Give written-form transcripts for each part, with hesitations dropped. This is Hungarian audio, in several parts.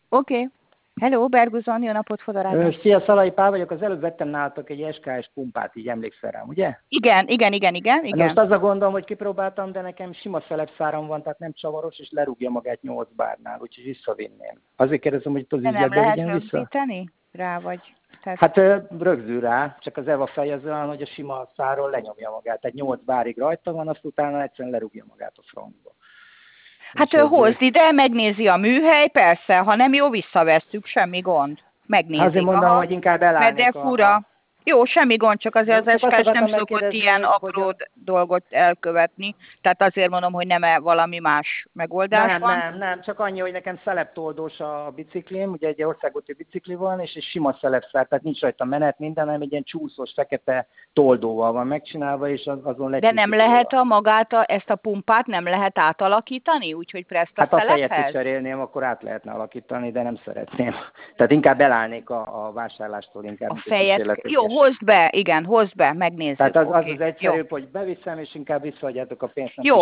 Oké. Hello, Berguzon, jó napot, Fodorátás. Szia, Szalai Pál vagyok, az előbb vettem nálatok egy SKS pumpát, így emlékszel rám, ugye? Igen. Most az a gondom, hogy kipróbáltam, de nekem sima szelepszáram van, tehát nem csavaros, és lerúgja magát 8 bárnál, úgyhogy visszavinném. Azért kérdezem, hogy itt az De nem üzletbe lehet vigyen vissza? rögzíteni rá, vagy? Tehát... Hát rögzül rá, csak az EVA fejező olyan, hogy a sima száról lenyomja magát. Tehát 8 bárig rajta van, azt utána egyszerűen lerúgja magát a francba. Hát hozd ide, megnézi a műhely, persze, ha nem jó, visszavesszük, semmi gond. Megnézik. Azért mondom, hogy inkább elállnék de fura. Jó, semmi gond, csak azért jó, az SKS nem szokott ilyen apró dolgot elkövetni, tehát azért mondom, hogy nem valami más megoldás van. Nem, csak annyi, hogy nekem szeleptoldós a biciklim, ugye egy országúti bicikli van, és egy sima szelepszár, tehát nincs rajta menet, minden, hanem egy ilyen csúszós, fekete toldóval van megcsinálva, és azon De nem lehet ezt a pumpát nem lehet átalakítani, úgyhogy Presta hát szelephez? Hát a fejet is cserélném, akkor át lehetne alakítani, de nem szeretném. Tehát inkább elállnék a vásárlástól inkább. A fejet, jó, hozd be, megnézzük. Tehát az egyszerűbb, hogy beviszem, és inkább visszaadjátok a pénzt, nem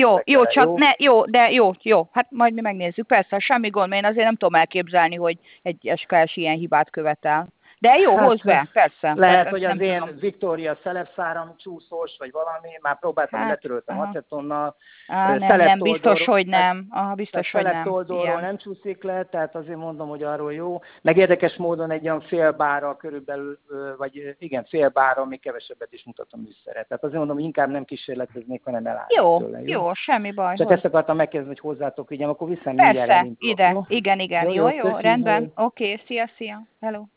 Jó, hát majd mi megnézzük, persze, semmi gond, mert én azért nem tudom elképzelni, hogy egy SKS ilyen hibát követel. De jó, hozd be, persze. Lehet, hogy az én Victoria szelepszáram csúszós, vagy valami, már próbáltam, letöröltem acetonnal. Nem, biztos, hogy nem. Biztos, hogy nem. Szeleptoldóról nem csúszik le, tehát azért mondom, hogy arról jó. Meg érdekes módon egy olyan fél bárral körülbelül, vagy igen, fél bárral még kevesebbet is mutat a műszere. Tehát azért mondom, hogy inkább nem kísérleteznék, hanem elállnék tőle. Jó, semmi baj. Csak ezt akartam megkérdezni, hogy hozzátok vigyem, akkor vissza mindjárt elindulok. Persze, ide, igen, jó, rendben. Oké, szia, hello.